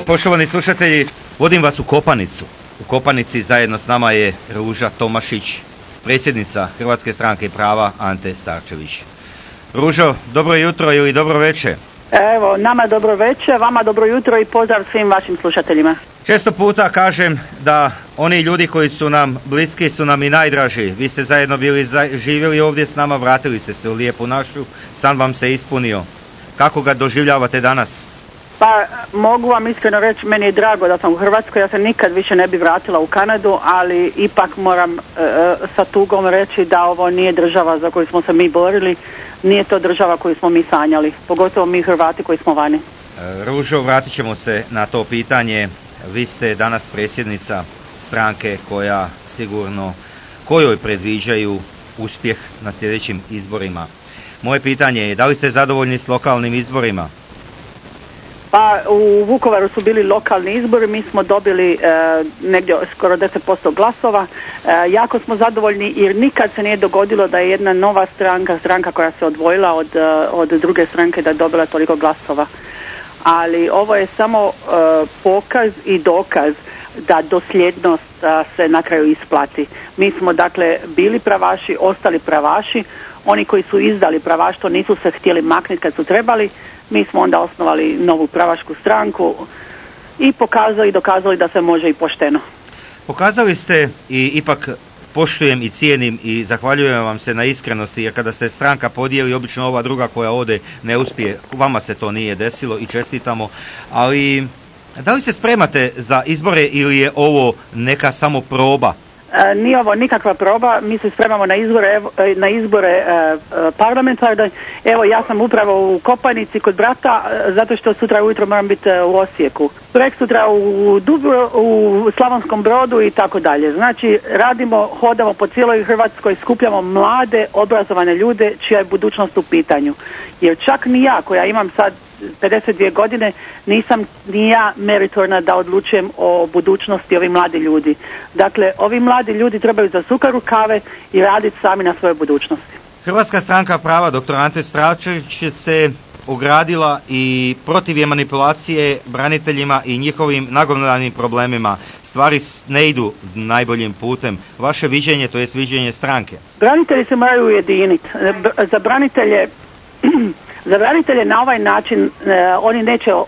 Poštovani slušatelji, vodim vas u Kopanicu. U Kopanici zajedno s nama je Ruža Tomašić, predsjednica Hrvatske stranke prava Ante Starčević. Ružo, dobro jutro ili dobro večer. Evo, nama dobro večer, vama dobro jutro i pozdrav svim vašim slušateljima. Često puta kažem da oni ljudi koji su nam bliski su nam i najdraži. Vi ste zajedno bili živjeli ovdje s nama, vratili ste se u lijepu našu, san vam se ispunio. Kako ga doživljavate danas? Pa mogu vam iskreno reći, meni je drago da sam u Hrvatskoj, ja se nikad više ne bi vratila u Kanadu, ali ipak moram sa tugom reći da ovo nije država za koju smo se mi borili, nije to država koju smo mi sanjali, pogotovo mi Hrvati koji smo vani. Ružo, vratit ćemo se na to pitanje. Vi ste danas predsjednica stranke koja sigurno, kojoj predviđaju uspjeh na sljedećim izborima. Moje pitanje je, da li ste zadovoljni s lokalnim izborima? Pa u Vukovaru su bili lokalni izbori, mi smo dobili negdje skoro 10% glasova. Jako smo zadovoljni jer nikad se nije dogodilo da je jedna nova stranka koja se odvojila od druge stranke da je dobila toliko glasova. Ali ovo je samo pokaz i dokaz da dosljednost se na kraju isplati. Mi smo dakle bili pravaši, ostali pravaši, oni koji su izdali pravaštvo nisu se htjeli maknuti kad su trebali, mi smo onda osnovali novu pravašku stranku i dokazali da se može i pošteno. Pokazali ste i ipak poštujem i cijenim i zahvaljujem vam se na iskrenosti, jer kada se stranka podijeli, obično ova druga koja ode ne uspije, vama se to nije desilo i čestitamo, ali da li se spremate za izbore ili je ovo neka samo proba? Nije ovo nikakva proba, mi se spremamo na izbore parlamentarne. Evo, ja sam upravo u Kopanici kod brata, zato što sutra ujutro moram biti u Osijeku. Projekt sutra u Slavonskom Brodu i tako dalje. Znači, hodamo po cijeloj Hrvatskoj, skupljamo mlade, obrazovane ljude čija je budućnost u pitanju. Jer čak ni ja, koja imam sad 52 godine, nisam ni ja meritorna da odlučujem o budućnosti ovih mladi ljudi. Dakle, ovi mladi ljudi trebaju zasukati rukave i raditi sami na svojoj budućnosti. Hrvatska stranka prava dr. Ante Starčević se ogradila i protiv je manipulacije braniteljima i njihovim nagomilanim problemima. Stvari ne idu najboljim putem. Vaše viđenje, to je viđenje stranke. Branitelji se moraju ujediniti. Za branitelje na ovaj način oni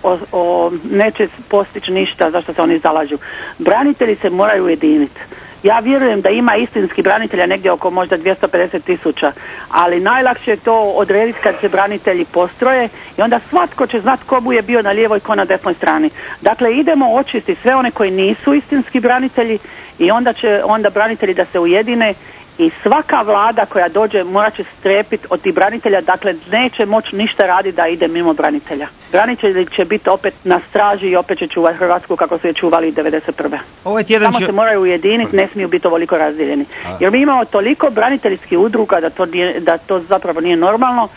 neće postići ništa za što se oni zalažu. Branitelji se moraju ujediniti. Ja vjerujem da ima istinskih branitelja negdje oko možda 250,000, ali najlakše je to odrediti kad se branitelji postroje i onda svatko će znati ko mu je bio na lijevoj, ko na desnoj strani. Dakle, idemo očistiti sve one koji nisu istinski branitelji i onda branitelji da se ujedine. I svaka vlada koja dođe morat će strepiti od tih branitelja, dakle neće moći ništa raditi da ide mimo branitelja. Branitelji će biti opet na straži i opet će čuvati Hrvatsku kako su je čuvali 1991. Samo se moraju ujediniti, ne smiju biti ovoliko razdijeljeni. Jer mi imamo toliko braniteljskih udruga da to zapravo nije normalno.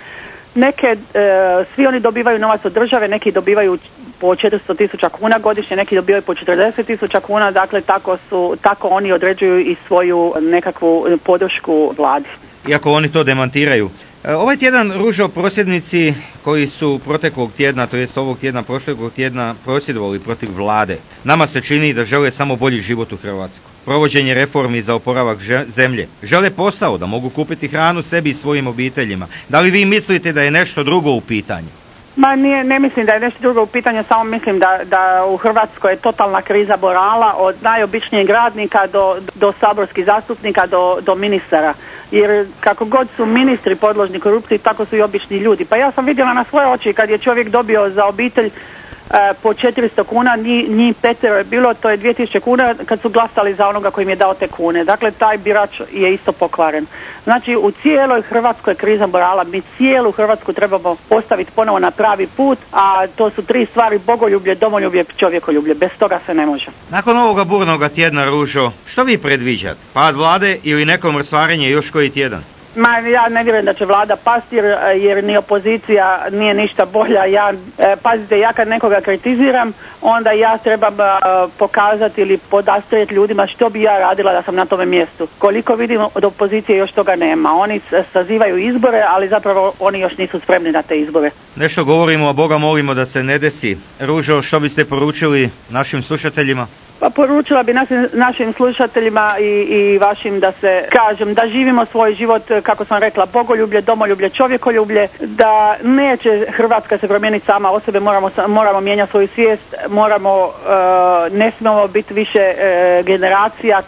Svi oni dobivaju novac od države, neki dobivaju po 400,000 kuna godišnje, neki dobivaju po 40,000 kuna, dakle tako oni određuju i svoju nekakvu podršku vladi. Iako oni to demantiraju. Ovaj tjedan, Ružo, prosvjednici koji su proteklog tjedna, to jest ovog tjedna, prošlog tjedna prosvjedovali protiv vlade, nama se čini da žele samo bolji život u Hrvatskoj. Provođenje reformi za oporavak zemlje. Žele posao, da mogu kupiti hranu sebi i svojim obiteljima. Da li vi mislite da je nešto drugo u pitanju? Ne mislim da je nešto drugo u pitanju, samo mislim da u Hrvatskoj je totalna kriza morala od najobičnijeg radnika do saborskih zastupnika do ministara. Jer kako god su ministri podložni korupciji, tako su i obični ljudi. Pa ja sam vidjela na svoje oči kad je čovjek dobio za obitelj po 400 kuna, njih 5 je bilo, to je 2000 kuna kad su glasali za onoga koji im je dao te kune. Dakle, taj birač je isto pokvaren. Znači, u cijeloj Hrvatskoj kriza morala, mi cijelu Hrvatsku trebamo postaviti ponovo na pravi put, a to su 3 stvari: bogoljublje, domoljublje, čovjekoljublje. Bez toga se ne može. Nakon ovoga burnoga tjedna, Ružo, što vi predviđate? Pad vlade ili neko mrcvarenje još koji tjedan? Ja ne vjerujem da će vlada pasti jer ni opozicija nije ništa bolja. Pazite, ja kad nekoga kritiziram, onda ja trebam pokazati ili podastrijeti ljudima što bi ja radila da sam na tome mjestu. Koliko vidim od opozicije još toga nema. Oni sazivaju izbore, ali zapravo oni još nisu spremni na te izbore. Nešto govorimo, a Boga molimo da se ne desi. Ružo, što biste poručili našim slušateljima? Pa poručila bi našim slušateljima i vašim da se kažem da živimo svoj život, kako sam rekla, bogoljublje, domoljublje, čovjekoljublje, da neće Hrvatska se promijeniti sama od sebe, moramo mijenjati svoju svijest, ne smijemo biti više generacija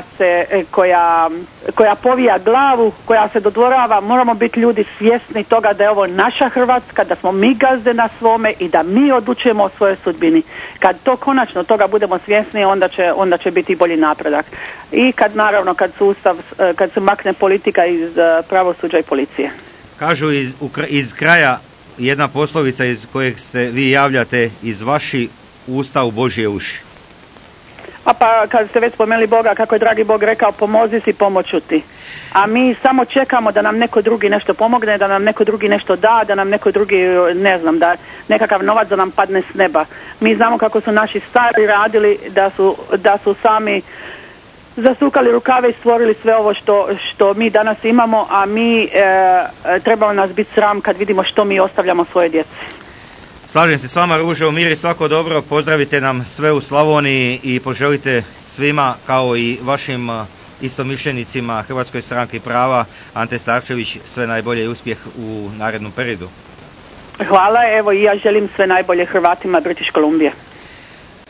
koja povija glavu, koja se dodvorava, moramo biti ljudi svjesni toga da je ovo naša Hrvatska, da smo mi gazde na svome i da mi odlučujemo o svojoj sudbini. Kad to konačno toga budemo svjesni, onda će biti bolji napredak. I kad se makne politika iz pravosuđa i policije. Kažu iz kraja jedna poslovica iz kojeg se vi javljate, iz vaši usta u Božje uši. Pa kad ste već spomenuli Boga, kako je dragi Bog rekao, pomozi si, pomoću ti. A mi samo čekamo da nam neko drugi nešto pomogne, da nam neko drugi nešto da nam neko drugi, da nekakav novac da nam padne s neba. Mi znamo kako su naši stari radili, da su sami zasukali rukave i stvorili sve ovo što mi danas imamo, a mi trebamo nas biti sram kad vidimo što mi ostavljamo svoje djeci. Slažem se s vama, Ružo, mir i svako dobro, pozdravite nam sve u Slavoniji i poželite svima, kao i vašim istomišljenicima Hrvatskoj stranki prava, Ante Starčević, sve najbolje i uspjeh u narednom periodu. Hvala, evo i ja želim sve najbolje Hrvatima British Columbije.